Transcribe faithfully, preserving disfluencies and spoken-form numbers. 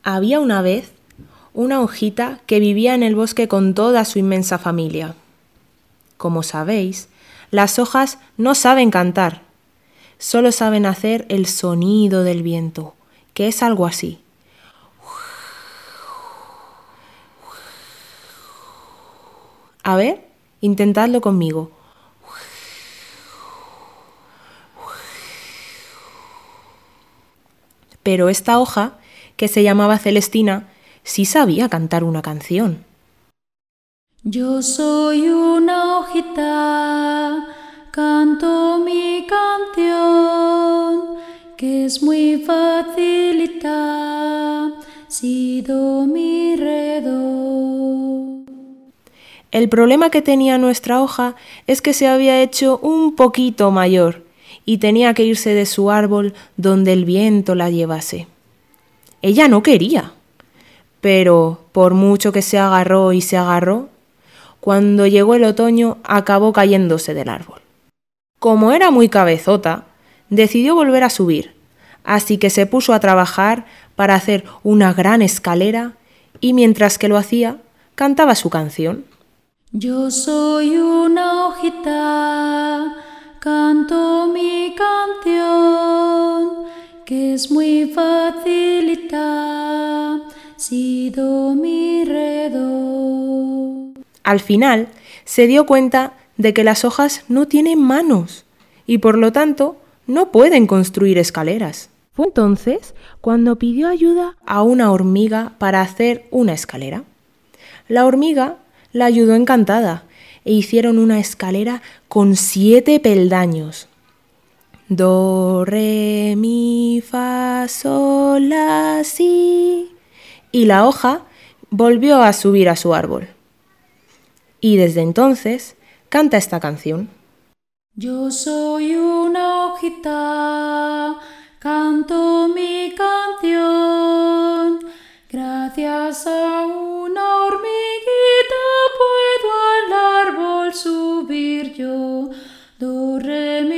Había una vez una hojita que vivía en el bosque con toda su inmensa familia. Como sabéis, las hojas no saben cantar, solo saben hacer el sonido del viento, que es algo así. A ver, intentadlo conmigo. Pero esta hoja, que se llamaba Celestina, sí sabía cantar una canción. Yo soy una hojita, canto mi canción, que es muy facilita, si, do, mi, re, do. El problema que tenía nuestra hoja es que se había hecho un poquito mayor y tenía que irse de su árbol donde el viento la llevase. Ella no quería, pero por mucho que se agarró y se agarró, cuando llegó el otoño acabó cayéndose del árbol. Como era muy cabezota, decidió volver a subir, así que se puso a trabajar para hacer una gran escalera y mientras que lo hacía, cantaba su canción. Yo soy una hojita, canto mi canción, que es muy facilita, si, do, mi, re, do. Al final, se dio cuenta de que las hojas no tienen manos y por lo tanto no pueden construir escaleras. Fue entonces cuando pidió ayuda a una hormiga para hacer una escalera. La hormiga la ayudó encantada e hicieron una escalera con siete peldaños. Do, re, mi, fa, sol, la, si. Y la hoja volvió a subir a su árbol. Y desde entonces canta esta canción. Yo soy una hojita, canto mi canción, gracias a una hormiguita puedo al árbol subir yo. Do, re,